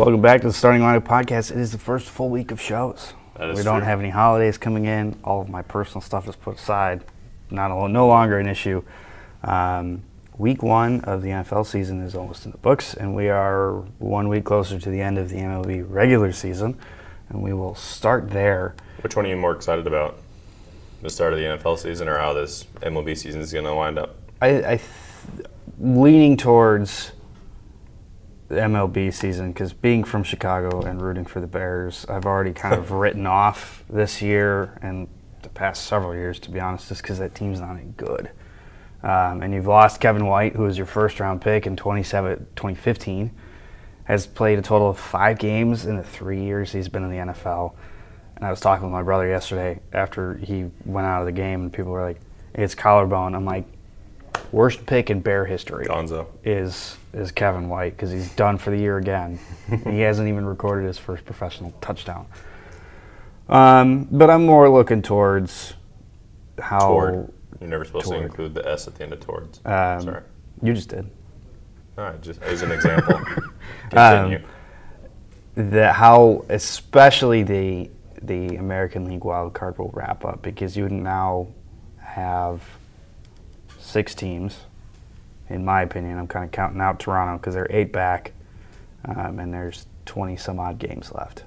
Welcome back to the Starting Lineup Podcast. It is the first full week of shows. We don't have any holidays coming in. All of my personal stuff is put aside. No longer an issue. Week one of the NFL season is almost in the books, and we are 1 week closer to the end of the MLB regular season, and we will start there. Which one are you more excited about? The start of the NFL season or how this MLB season is going to wind up? Leaning towards the MLB season, because being from Chicago and rooting for the Bears, I've already kind of written off this year and the past several years, to be honest, just because that team's not any good. And you've lost Kevin White, who was your first-round pick in 2015, has played a total of 5 games in the 3 years he's been in the NFL. And I was talking with my brother yesterday after he went out of the game, and people were like, it's collarbone. I'm like, worst pick in Bear history Gonzo. is Kevin White, because he's done for the year again. He hasn't even recorded his first professional touchdown. But I'm more looking towards how... Toward. You're never supposed to include the S at the end of towards. Sorry. You just did. All right, just as an example. Continue. How especially the American League wild card will wrap up, because you now have 6 teams. In my opinion, I'm kind of counting out Toronto because they're 8 back, and there's 20 some odd games left.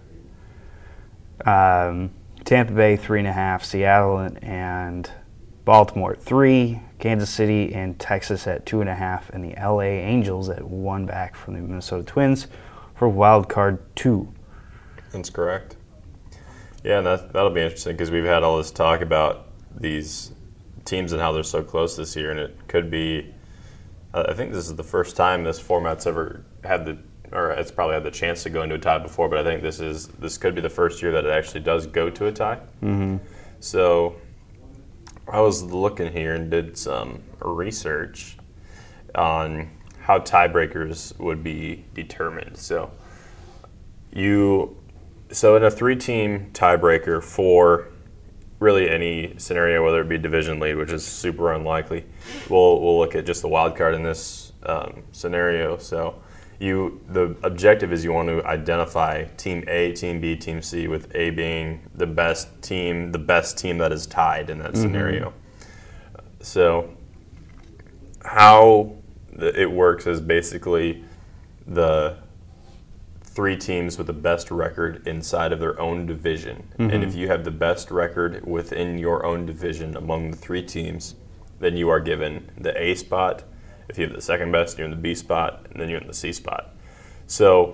Tampa Bay 3.5, Seattle and Baltimore at 3, Kansas City and Texas at 2.5, and the LA Angels at 1 back from the Minnesota Twins for wild card 2. That's correct. Yeah, and that'll be interesting because we've had all this talk about these teams and how they're so close this year, and it could be. I think this is the first time this format's ever had it's probably had the chance to go into a tie before, but I think this could be the first year that it actually does go to a tie. Mm-hmm. So I was looking here and did some research on how tiebreakers would be determined. So in a 3-team tiebreaker for really any scenario, whether it be division lead, which is super unlikely, we'll look at just the wild card in this scenario. So the objective is you want to identify Team A, Team B, Team C, with A being the best team that is tied in that scenario. So how it works is basically the 3 teams with the best record inside of their own division. Mm-hmm. And if you have the best record within your own division among the 3 teams, then you are given the A spot. If you have the second best, you're in the B spot, and then you're in the C spot. So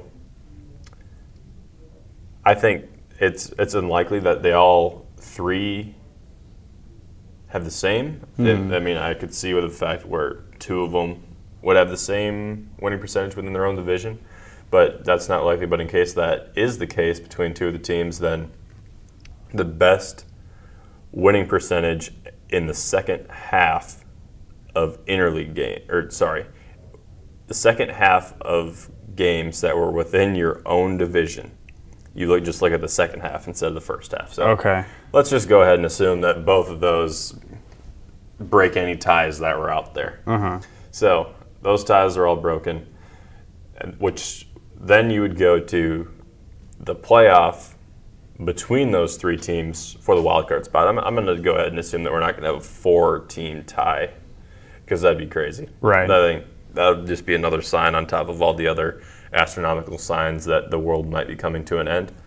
I think it's unlikely that they all 3 have the same. Mm-hmm. I could see with the fact where 2 of them would have the same winning percentage within their own division. But that's not likely. But in case that is the case between 2 of the teams, then the best winning percentage in the second half of the second half of games that were within your own division, you look at the second half instead of the first half. So okay. Let's just go ahead and assume that both of those break any ties that were out there. Uh-huh. So those ties are all broken, which then you would go to the playoff between those 3 teams for the wild card spot. I'm going to go ahead and assume that we're not going to have a 4-team tie, because that'd be crazy. Right. I think that would just be another sign on top of all the other astronomical signs that the world might be coming to an end.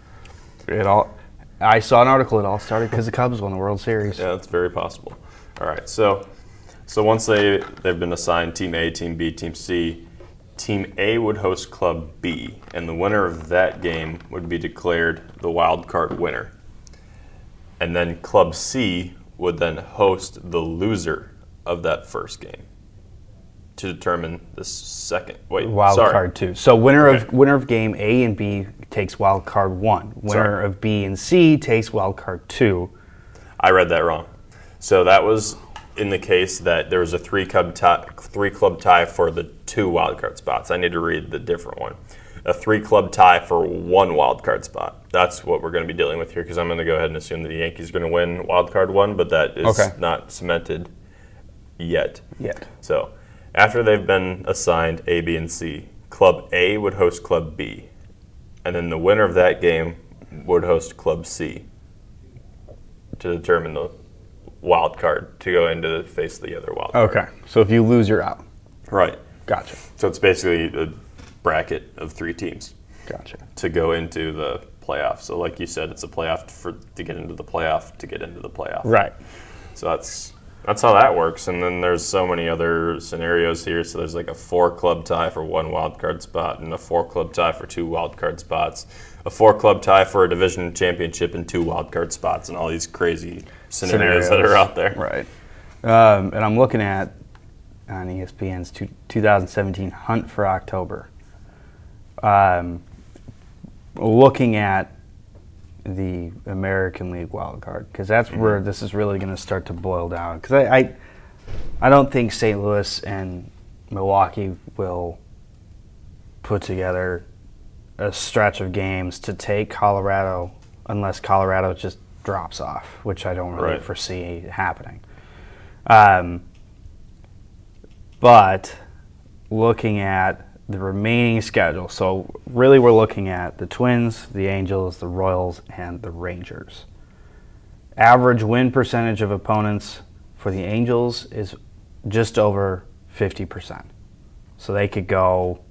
I saw an article. It all started because the Cubs won the World Series. Yeah, that's very possible. All right. So once they've been assigned Team A, Team B, Team C, Team A would host Club B, and the winner of that game would be declared the wild card winner. And then Club C would then host the loser of that first game to determine the second. Card 2. So winner of game A and B takes wild card 1. Winner of B and C takes wild card 2. I read that wrong. So that was in the case that there was a 3-club tie for the 2 wildcard spots. I need to read the different one. A 3-club tie for 1 wildcard spot. That's what we're going to be dealing with here, because I'm going to go ahead and assume that the Yankees are going to win wildcard 1, but that is not cemented yet. So after they've been assigned A, B, and C, Club A would host Club B. and then the winner of that game would host Club C to determine the wild card to go into face the other wild card. Okay. So if you lose, you're out. Right. Gotcha. So it's basically a bracket of 3 teams Gotcha. to go into the playoff. So like you said, it's a playoff to get into the playoff to get into the playoff. Right. So that's how that works. And then there's so many other scenarios here. So there's like a 4-club tie for 1 wild card spot, and a 4-club tie for 2 wild card spots, a 4-club tie for a division championship and 2 wild card spots, and all these crazy scenarios that are out there. Right. And I'm looking at on ESPN's 2017 Hunt for October. Looking at the American League wild card, because that's where this is really going to start to boil down. Because I don't think St. Louis and Milwaukee will put together a stretch of games to take Colorado unless Colorado just drops off, which I don't really foresee happening. But looking at the remaining schedule, so really we're looking at the Twins, the Angels, the Royals, and the Rangers. Average win percentage of opponents for the Angels is just over 50%. So they could go,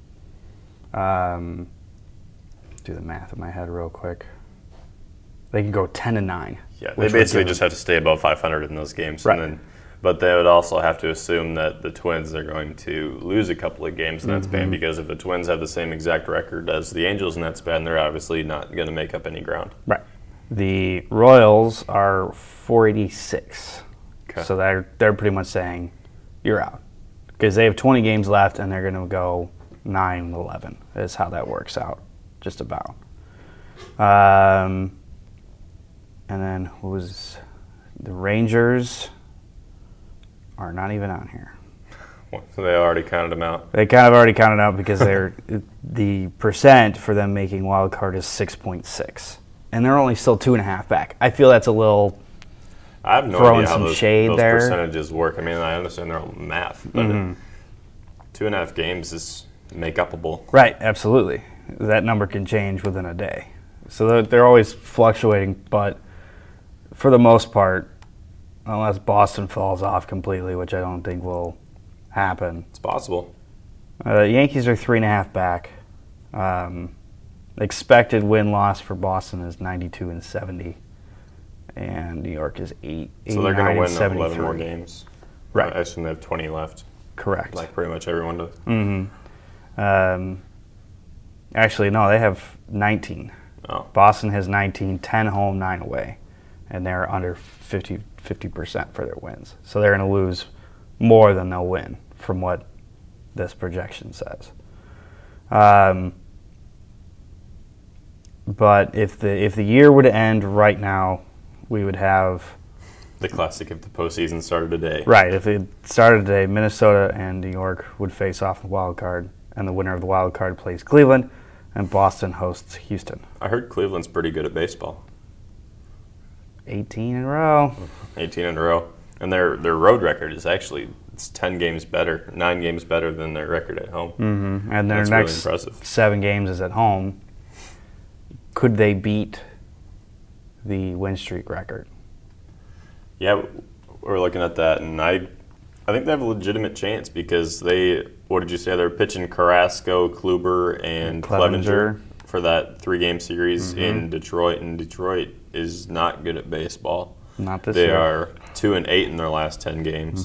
do the math in my head real quick. They could go 10-9. Yeah, they basically just have to stay above 500 in those games. Right. And then, but they would also have to assume that the Twins are going to lose a couple of games in that span, because if the Twins have the same exact record as the Angels in that span, they're obviously not going to make up any ground. Right. The Royals are 486. Okay. So they're pretty much saying you're out, because they have 20 games left and they're going to go 9-11 is how that works out, just about. And then what was the Rangers are not even on here. So they already counted them out. They kind of already counted out because the percent for them making wild card is 6.6, and they're only still 2.5 back. I feel that's a little. I have no throwing idea how some those shade there. percentages work. I mean, I understand they're all math, but 2.5 games is make-upable. Right, absolutely. That number can change within a day. So they're always fluctuating, but for the most part, unless Boston falls off completely, which I don't think will happen. It's possible. The Yankees are 3.5 back. Expected win-loss for Boston is 92-70, and New York is 89-73. So they're going to win 11 more games. Right. I assume they have 20 left. Correct. Like pretty much everyone does. Actually, no, they have 19. Oh. Boston has 19, 10 home, 9 away, and they're under 50% for their wins. So they're going to lose more than they'll win, from what this projection says. But if the year would end right now, we would have The classic if the postseason started today. right. If it started today, Minnesota and New York would face off in the wild card, and the winner of the wild card plays Cleveland, and Boston hosts Houston. I heard Cleveland's pretty good at baseball. 18 in a row. 18 in a row. And their road record is actually it's 10 games better, 9 games better than their record at home. Mm-hmm. And their That's next really impressive. 7 games is at home. Could they beat the win streak record? Yeah, we're looking at that, and I think they have a legitimate chance because what did you say? They're pitching Carrasco, Kluber, and Clevenger for that 3-game series in Detroit, and Detroit is not good at baseball. Not this They year. are 2-8 in their last 10 games.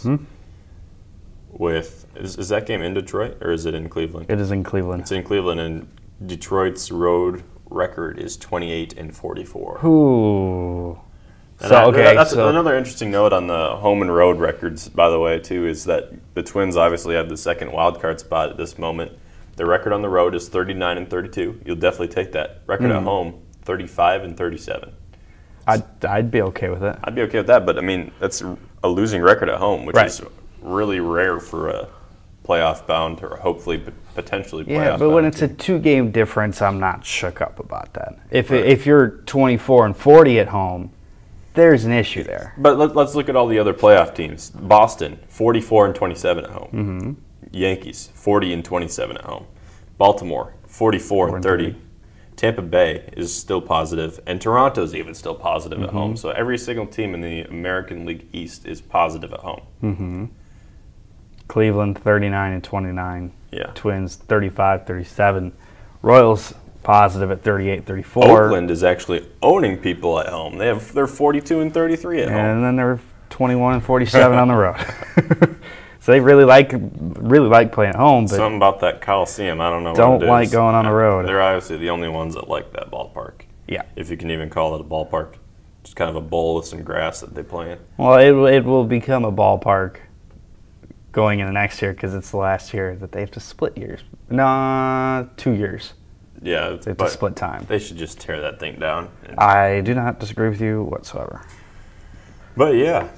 Is that game in Detroit or is it in Cleveland? It is in Cleveland. It's in Cleveland, and Detroit's road record is 28-44. Ooh. And So, okay, that's so another interesting note on the home and road records, by the way, too, is that the Twins obviously have the second wild card spot at this moment. Their record on the road is 39-32. You'll definitely take that. Record at home, 35-37. I'd be okay with it. I'd be okay with that, but I mean that's a losing record at home, which Right. is really rare for a playoff bound or hopefully potentially playoff Yeah, bound. but when it's a 2-game difference, I'm not shook up about that. If Right. if you're 24-40 at home, there's an issue there. But let's look at all the other playoff teams. Boston, 44-27 at home. Yankees, 40-27 at home. Baltimore, 44-30. Tampa Bay is still positive, and Toronto's even still positive at home. So every single team in the American League East is positive at home. Cleveland 39-29. Yeah. Twins 35-37. Royals positive at 38-34. Oakland is actually owning people at home. They're 42-33 at home. And then they're 21-47 on the road. So they really like playing at home, but something about that Coliseum, I don't know. don't what it like is. going on the road. They're obviously the only ones that like that ballpark. Yeah. If you can even call it a ballpark. Just kind of a bowl with some grass that they play in. Well, it will become a ballpark going into next year because it's the last year that they have to split years. No, 2 years. Yeah, They have to split time. They should just tear that thing down. I do not disagree with you whatsoever. But yeah.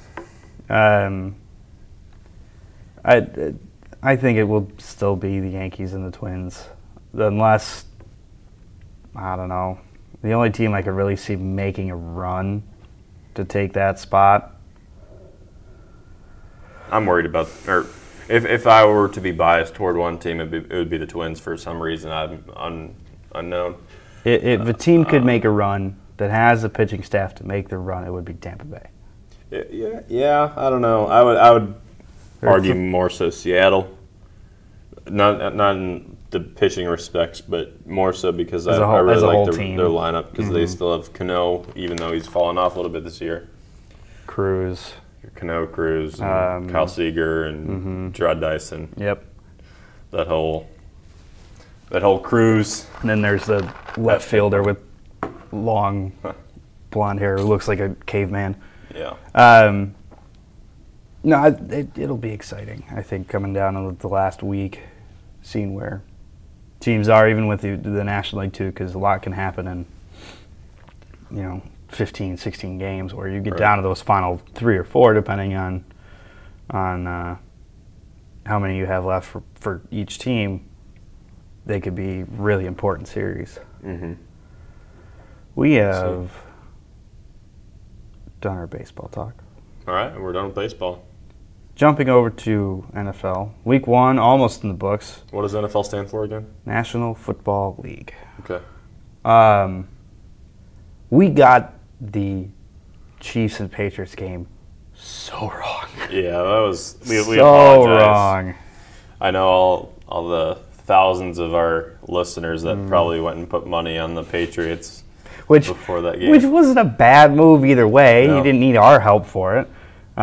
I think it will still be the Yankees and the Twins, unless, I don't know, the only team I could really see making a run to take that spot. I'm worried about, or if I were to be biased toward one team, it would be the Twins for some reason unknown. If a team could make a run that has a pitching staff to make the run, it would be Tampa Bay. Yeah. I don't know. I would argue more so Seattle. Not in the pitching respects, but more so because I really like their lineup because they still have Cano, even though he's fallen off a little bit this year. Cruz. Cano, Cruz, and Kyle Seager, and Gerard Dyson. Yep. That whole Cruz. And then there's the left fielder with long blonde hair who looks like a caveman. Yeah. No, it'll be exciting, I think, coming down to the last week, seeing where teams are, even with the National League, too, because a lot can happen in, 15, 16 games, where you get down to those final 3 or 4, depending on how many you have left for each team. They could be really important series. Mm-hmm. We have done our baseball talk. All right, we're done with baseball. Jumping over to NFL. Week 1, almost in the books. What does NFL stand for again? National Football League. Okay. We got the Chiefs and Patriots game so wrong. Yeah, that was we so apologize. Wrong. I know all the thousands of our listeners that probably went and put money on the Patriots before that game. Which wasn't a bad move either way. No. You didn't need our help for it.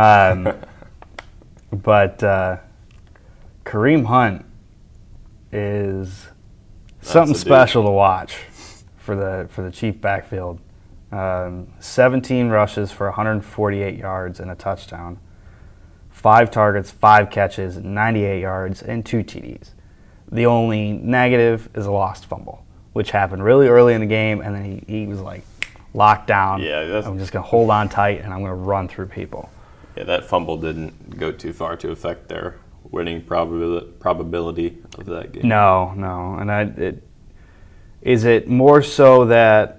But Kareem Hunt is something special to watch for the Chief backfield. 17 rushes for 148 yards and a touchdown. 5 targets, 5 catches, 98 yards, and 2 TDs. The only negative is a lost fumble, which happened really early in the game, and then he was like locked down. Yeah, I'm just going to hold on tight, and I'm going to run through people. Yeah, that fumble didn't go too far to affect their winning probability of that game. No. And is it more so that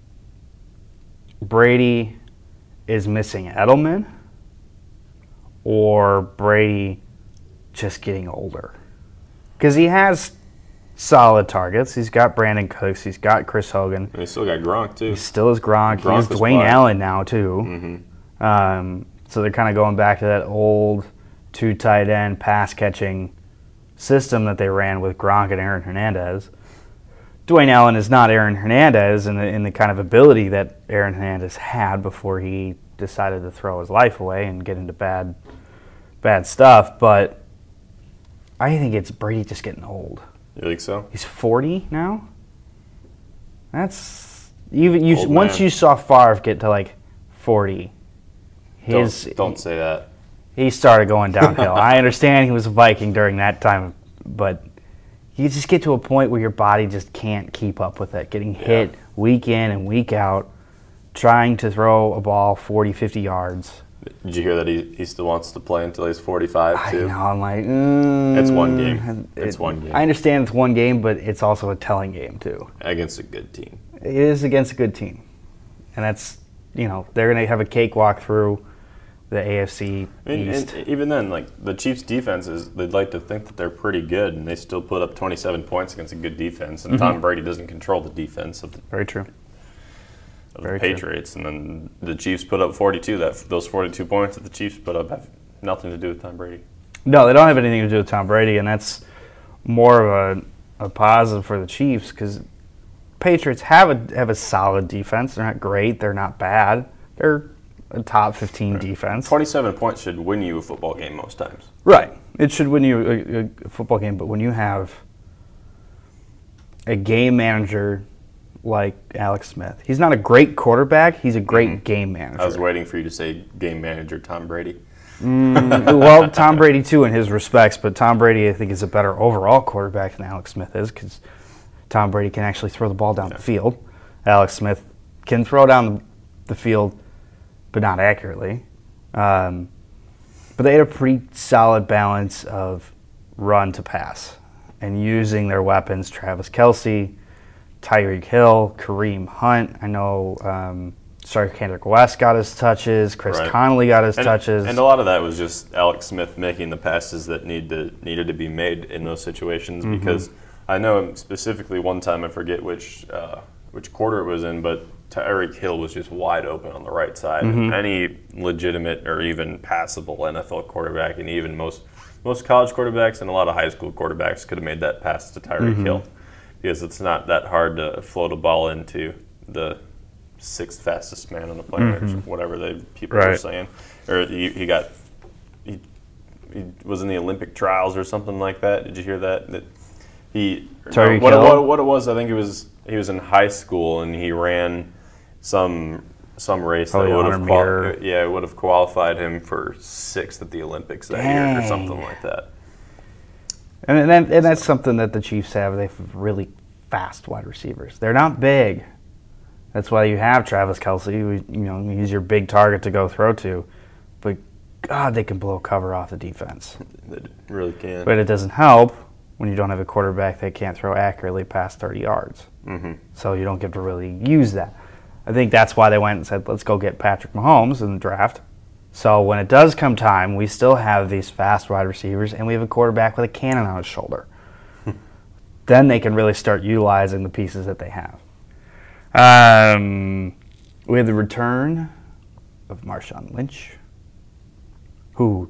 Brady is missing Edelman, or Brady just getting older? Because he has solid targets. He's got Brandon Cooks. He's got Chris Hogan. And he still got Gronk, too. He still is Gronk. He has Dwayne Allen now, too. Mm-hmm. So they're kind of going back to that old 2 tight end pass catching system that they ran with Gronk and Aaron Hernandez. Dwayne Allen is not Aaron Hernandez in the kind of ability that Aaron Hernandez had before he decided to throw his life away and get into bad stuff. But I think it's Brady just getting old. You think so? He's 40 now. That's even once man. you saw Favre get to like 40. Don't say that. He started going downhill. I understand he was a Viking during that time, but you just get to a point where your body just can't keep up with it. Getting hit week in and week out, trying to throw a ball 40, 50 yards. Did you hear that he still wants to play until he's 45, too? I know, I'm like, It's one game. It's one game. I understand it's one game, but it's also a telling game, too. Against a good team. It is against a good team. And that's, they're going to have a cakewalk through the AFC East. And even then, like the Chiefs' defense they'd like to think that they're pretty good, and they still put up 27 points against a good defense. And Tom Brady doesn't control the defense of the, Very true. of the Patriots. And then the Chiefs put up 42. Those 42 points that the Chiefs put up have nothing to do with Tom Brady. No, they don't have anything to do with Tom Brady, and that's more of a positive for the Chiefs because Patriots have a solid defense. They're not great. They're not bad. They're a top 15 defense. 27 points should win you a football game most times. Right. It should win you a football game, but when you have a game manager like Alex Smith, he's not a great quarterback. He's a great game manager. I was waiting for you to say game manager Tom Brady. Well, Tom Brady too in his respects, but Tom Brady I think is a better overall quarterback than Alex Smith is because Tom Brady can actually throw the ball down the field. Alex Smith can throw down the field, but not accurately. But they had a pretty solid balance of run to pass and using their weapons, Travis Kelce, Tyreek Hill, Kareem Hunt. I know Kendrick West got his touches. Chris Conley got his touches. And a lot of that was just Alex Smith making the passes that needed to be made in those situations because I know specifically one time, I forget which quarter it was in, but Tyreek Hill was just wide open on the right side. Any legitimate or even passable NFL quarterback, and even most college quarterbacks and a lot of high school quarterbacks could have made that pass to Tyreek Hill because it's not that hard to float a ball into the sixth fastest man on the planet, or whatever people are saying. Or he was in the Olympic trials or something like that. Did you hear that? That what it was? I think he was in high school and he ran some race that would have qualified him for sixth at the Olympics that year or something like that. And that's something that the Chiefs have. They have really fast wide receivers. They're not big. That's why you have Travis Kelce. He's your big target to go throw to. But, God, they can blow cover off the defense. They really can. But it doesn't help when you don't have a quarterback that can't throw accurately past 30 yards. So you don't get to really use that. I think that's why they went and said, let's go get Patrick Mahomes in the draft. So when it does come time, we still have these fast wide receivers, and we have a quarterback with a cannon on his shoulder. Then they can really start utilizing the pieces that they have. We have the return of Marshawn Lynch, who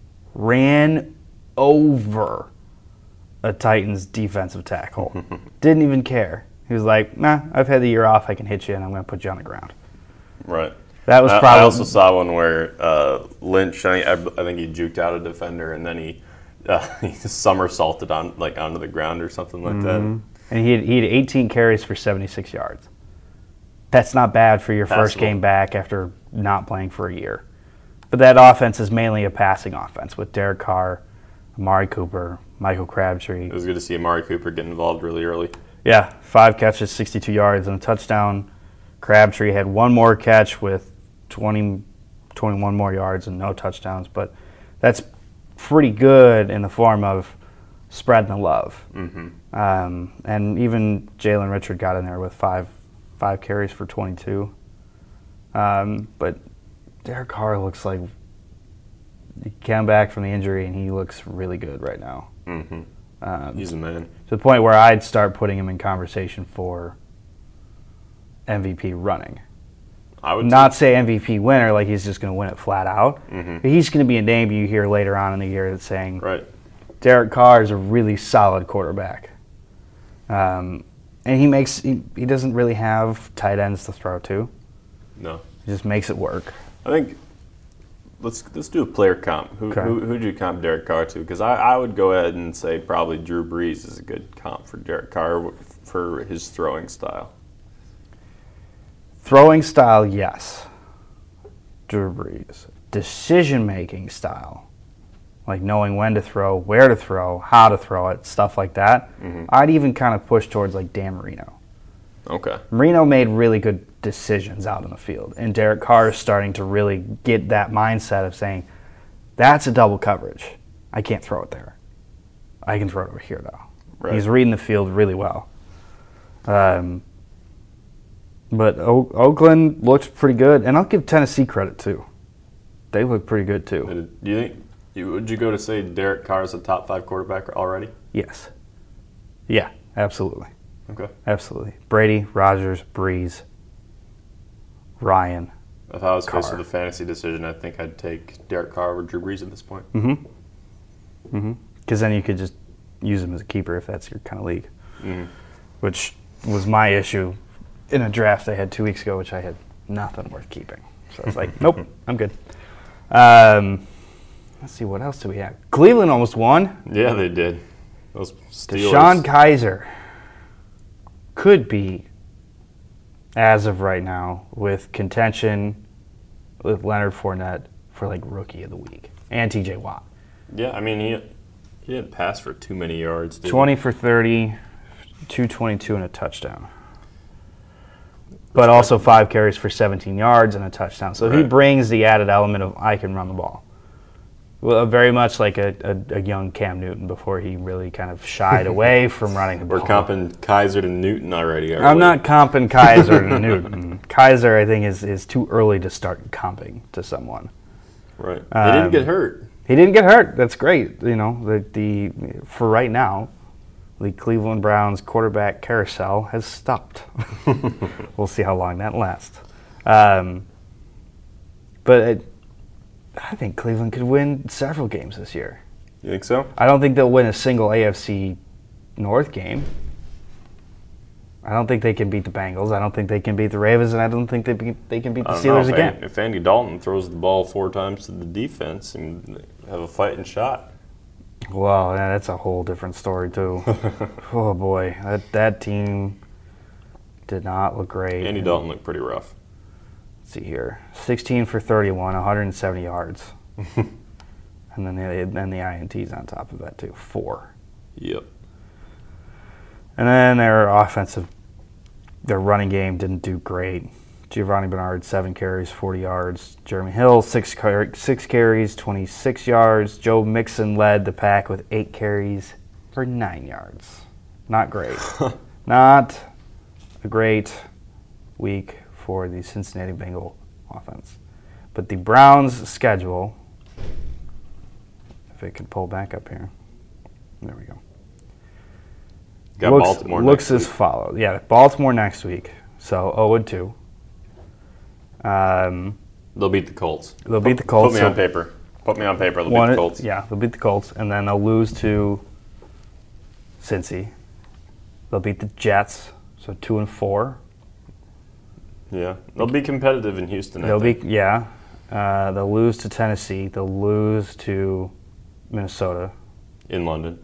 ran over a Titans defensive tackle. Didn't even care. He was like, nah, I've had the year off. I can hit you, and I'm going to put you on the ground. Right. That was probably. I also saw one where Lynch, I think he juked out a defender, and then he somersaulted onto the ground or something like that. And he had 18 carries for 76 yards. That's not bad for your first game back after not playing for a year. But that offense is mainly a passing offense with Derek Carr, Amari Cooper, Michael Crabtree. It was good to see Amari Cooper get involved really early. Yeah, 5 catches, 62 yards, and a touchdown. Crabtree had one more catch with 21 more yards and no touchdowns. But that's pretty good in the form of spreading the love. And even Jalen Richard got in there with five carries for 22. But Derek Carr looks like he came back from the injury, and he looks really good right now. He's a man. To the point where I'd start putting him in conversation for MVP running. I would not say MVP winner, like he's just going to win it flat out. But he's going to be a name you hear later on in the year that's saying, Derek Carr is a really solid quarterback. And he doesn't really have tight ends to throw to. No. He just makes it work. I think let's do a player comp. Who do you comp Derek Carr to? Because I would go ahead and say probably Drew Brees is a good comp for Derek Carr for his throwing style. Throwing style, yes. Drew Brees. Decision-making style, like knowing when to throw, where to throw, how to throw it, stuff like that. I'd even kind of push towards like Dan Marino. Okay. Marino made really good decisions out in the field, and Derek Carr is starting to really get that mindset of saying, that's a double coverage. I can't throw it there. I can throw it over here, though. Right. He's reading the field really well. But Oakland looks pretty good, and I'll give Tennessee credit, too. They look pretty good too. Do you think? Would you go to say Derek Carr is a top 5 quarterback already? Yes. Yeah, absolutely. Okay. Absolutely. Brady, Rodgers, Breeze, Ryan. If I was faced Carr. with a fantasy decision, I think I'd take Derek Carr over Drew Brees at this point. Because then you could just use him as a keeper if that's your kind of league. Mm-hmm. Which was my issue in a draft I had 2 weeks ago, which I had nothing worth keeping. So I was like, nope, I'm good. Let's see, what else do we have? Cleveland almost won. Yeah, they did. Those Steelers. Deshaun Kaiser could be, as of right now, with contention with Leonard Fournette for like Rookie of the Week and TJ Watt. Yeah, I mean, he didn't pass for too many yards, did 20 for 30, 222 and a touchdown. But also 5 carries for 17 yards and a touchdown. So he brings the added element of I can run the ball. Well, very much like a young Cam Newton before he really kind of shied away from running the ball. We're comping Kaiser to Newton already. I'm not comping Kaiser to Newton. Kaiser, I think, is too early to start comping to someone. Right. He didn't get hurt. He didn't get hurt. That's great. You know, the for right now, the Cleveland Browns quarterback carousel has stopped. We'll see how long that lasts. But I think Cleveland could win several games this year. You think so? I don't think they'll win a single AFC North game. I don't think they can beat the Bengals. I don't think they can beat the Ravens, and I don't think they can beat the Steelers again. If Andy Dalton throws the ball 4 times to the defense and have a fighting shot. Well, yeah, that's a whole different story, too. Oh, boy. That team did not look great. Andy Dalton looked pretty rough. Let's see here. 16 for 31, 170 yards. And then the INTs on top of that, too. 4. Yep. And then their running game didn't do great. Giovanni Bernard, 7 carries, 40 yards. Jeremy Hill, 6 carries, 26 yards. Joe Mixon led the pack with 8 carries for 9 yards. Not great. Not a great week for the Cincinnati Bengal offense. But the Browns' schedule, if it could pull back up here. There we go. Got Baltimore looks next as follows. Yeah, Baltimore next week. So 0-2. They'll beat the Colts. They'll beat the Colts. Put me on paper. Put me on paper. They'll beat the Colts. Yeah, they'll beat the Colts, and then they'll lose to Cincy. They'll beat the Jets, so 2-4. Yeah, they'll be competitive in Houston. They'll lose to Tennessee. They'll lose to Minnesota. In London.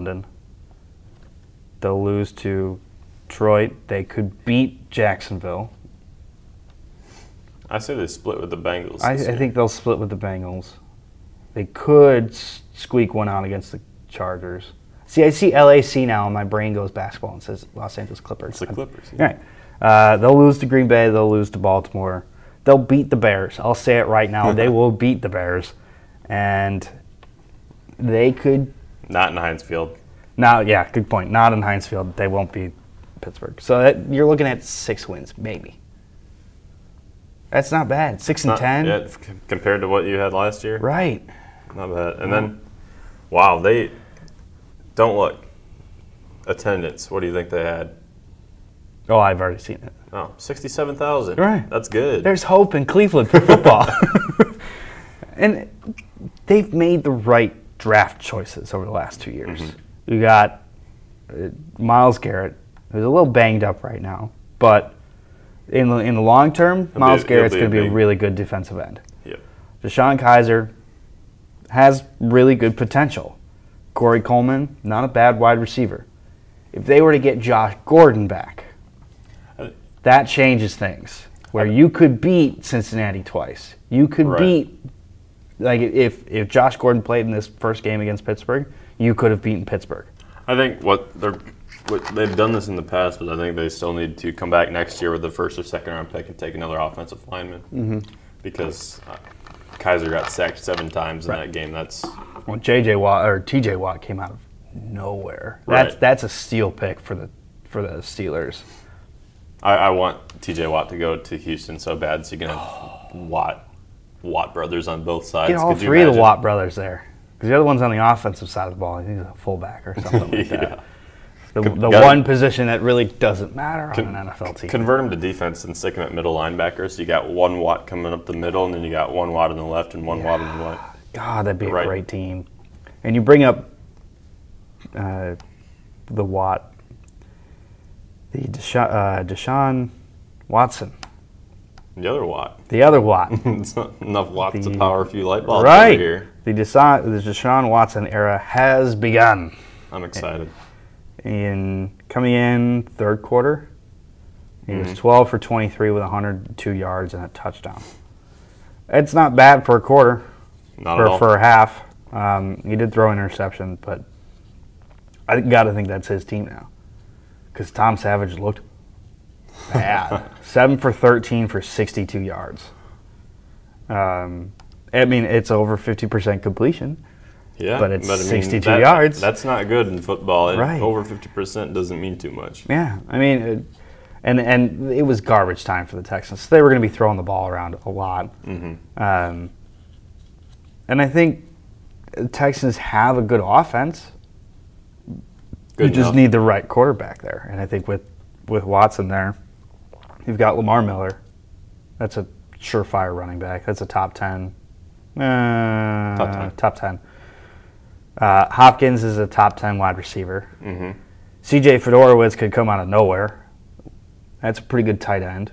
They'll lose to Detroit. They could beat Jacksonville. I say they split with the Bengals. I think they'll split with the Bengals. They could squeak one out against the Chargers. See, I see LAC now, and my brain goes basketball and says Los Angeles Clippers. It's the Clippers. Yeah. Right. They'll lose to Green Bay. They'll lose to Baltimore. They'll beat the Bears. I'll say it right now. They will beat the Bears. And they could... Not in Heinz Field. Yeah, good point. Not in Heinz Field. They won't beat Pittsburgh. So you're looking at 6 wins, maybe. That's not bad. 6-10. Yeah, compared to what you had last year. Right. Not bad. And then, wow, they don't look. Attendance. What do you think they had? Oh, I've already seen it. Oh, 67,000. Right. That's good. There's hope in Cleveland for football. And they've made the right draft choices over the last 2 years. Mm-hmm. You got Myles Garrett, who's a little banged up right now, but in the long term, Myles Garrett's going to be a really good defensive end. Yep. Deshaun Kaiser has really good potential. Corey Coleman, not a bad wide receiver. If they were to get Josh Gordon back, that changes things. Where you could beat Cincinnati twice. You could beat, like if Josh Gordon played in this first game against Pittsburgh, you could have beaten Pittsburgh. I think they've done this in the past, but I think they still need to come back next year with the first or second round pick and take another offensive lineman because Kaiser got sacked 7 times in that game. Well, TJ Watt came out of nowhere. That's a steal pick for the Steelers. I want TJ Watt to go to Houston so bad so you can have Watt Watt brothers on both sides. Get all Could you three of the imagine? Watt brothers there. Because the other one's on the offensive side of the ball. He's a fullback or something like Yeah. that. The Gotta- one position that really doesn't matter on an NFL team. Convert them to defense and stick them at middle linebacker. So you got one Watt coming up the middle, and then you got one Watt on the left and one Watt on the right. God, that'd be Right. a great team. And you bring up the Watt, the Deshaun Watson, The other Watt. the other Watt. It's not enough Watts to The- power a few light bulbs Right. over here. The Deshaun Watson era has begun. I'm excited. Coming in third quarter, he was 12 for 23 with 102 yards and a touchdown. It's not bad for a quarter Not at or all. for a half. He did throw an interception, but I got to think that's his team now because Tom Savage looked bad. 7 for 13 for 62 yards. I mean, it's over 50% completion. Yeah, But it's I mean, 62 yards. That's not good in football. Right. Over 50% doesn't mean too much. Yeah, I mean, and it was garbage time for the Texans. They were going to be throwing the ball around a lot. And I think the Texans have a good offense. Good You just enough. need the right quarterback there. And I think with Watson there, you've got Lamar Miller. That's a surefire running back. That's a top 10. Top 10. Hopkins is a top 10 wide receiver. C.J. Fedorowicz could come out of nowhere. That's a pretty good tight end.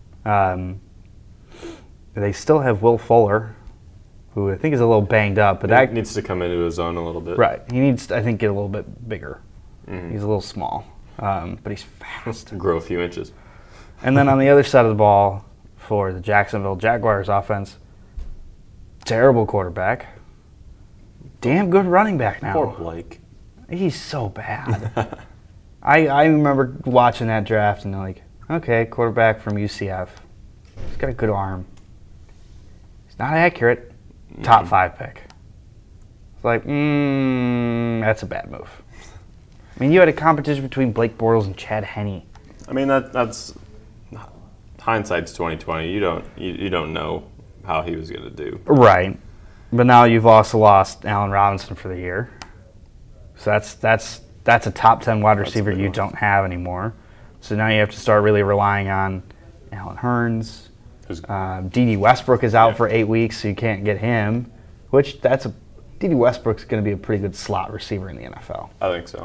They still have Will Fuller, who I think is a little banged up, but that needs to come into his own a little bit. right. He needs to, I think, get a little bit bigger. He's a little small, but he's fast. Grow a few inches. And then on the other side of the ball for the Jacksonville Jaguars offense, terrible quarterback. Damn good running back now. Poor Blake. He's so bad. I remember watching that draft and like, okay, quarterback from UCF. He's got a good arm. He's not accurate. Top 5 pick. It's like, that's a bad move. I mean, you had a competition between Blake Bortles and Chad Henne. I mean, that's hindsight's 2020. You don't know how he was going to do. Right. But now you've also lost Allen Robinson for the year. So that's a top 10 wide receiver big you one. don't have anymore. So now you have to start really relying on Allen Hurns. D.D. Westbrook is out for 8 weeks, so you can't get him. D.D. Westbrook's going to be a pretty good slot receiver in the NFL. I think so.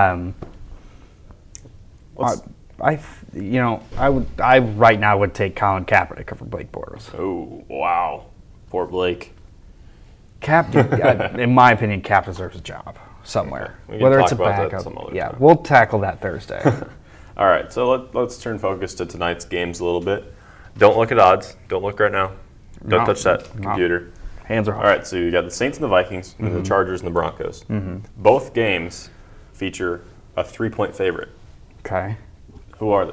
I right now would take Colin Kaepernick over Blake Bortles. Oh, wow. Poor Blake. Cap, in my opinion, Cap deserves a job somewhere. We can Whether talk it's a about that backup. some other Yeah, time. we'll tackle that Thursday. All right, so let's turn focus to tonight's games a little bit. Don't look at odds. Don't look right now. Don't No, touch that no. computer. Hands are off. All right, so you got the Saints and the Vikings, and the Chargers and the Broncos. Both games feature a 3-point favorite. Okay. Who are they?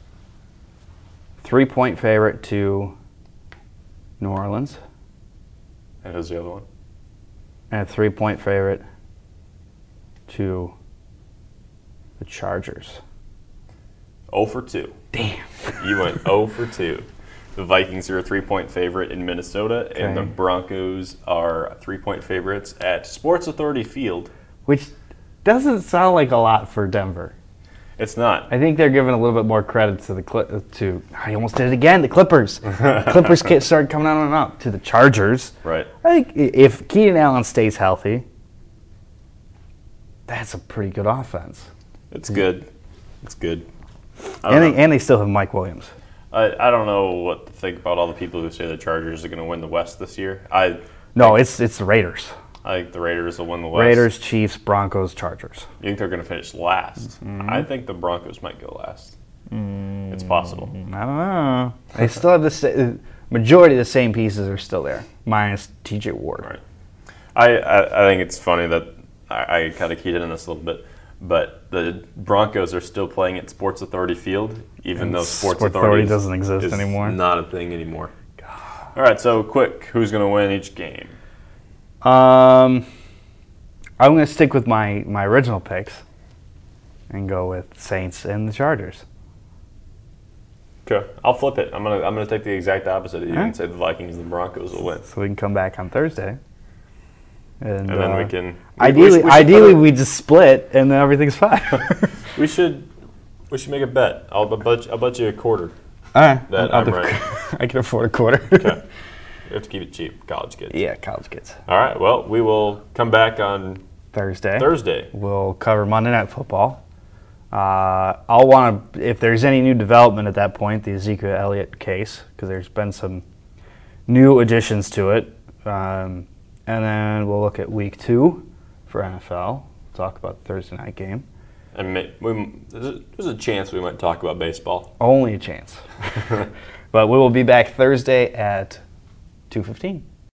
3-point favorite to New Orleans, And who's the other one? and a 3-point favorite to the Chargers. 0 for 2. Damn. You went 0 for 2. The Vikings are a 3-point favorite in Minnesota, and the Okay. Broncos are 3-point favorites at Sports Authority Field. Which doesn't sound like a lot for Denver. It's not. I think they're giving a little bit more credit to I almost did it again, the Clippers. Clippers can't start coming on and up to the Chargers. Right. I think if Keenan Allen stays healthy, that's a pretty good offense. It's good. It's good. I don't know. And they still have Mike Williams. I don't know what to think about all the people who say the Chargers are going to win the West this year. No, it's the Raiders. I think the Raiders will win the West. Raiders, Chiefs, Broncos, Chargers. You think they're going to finish last? I think the Broncos might go last. It's possible. I don't know. They still have the majority of the same pieces are still there, minus T.J. Ward. Right. I think it's funny that I kind of keyed in on this a little bit, but the Broncos are still playing at Sports Authority Field, even And though Sports Sports Authority doesn't exist is anymore. Not a thing anymore. All right, so quick, who's going to win each game? I'm going to stick with my original picks and go with Saints and the Chargers. Okay, I'll flip it. I'm gonna take the exact opposite of you All right. and say the Vikings and the Broncos will win. So we can come back on Thursday. And then we can ideally we just split and then everything's fine. we should make a bet. I'll bet you a quarter. All right. That I'm right. I can afford a quarter. Okay. You have to keep it cheap, college kids. Yeah, college kids. All right. Well, we will come back on Thursday. We'll cover Monday Night Football. I'll want to, if there's any new development at that point, the Ezekiel Elliott case, because there's been some new additions to it. And then we'll look at week 2 for NFL. Talk about the Thursday night game. And there's a chance we might talk about baseball. Only a chance. But we will be back Thursday at 2:15.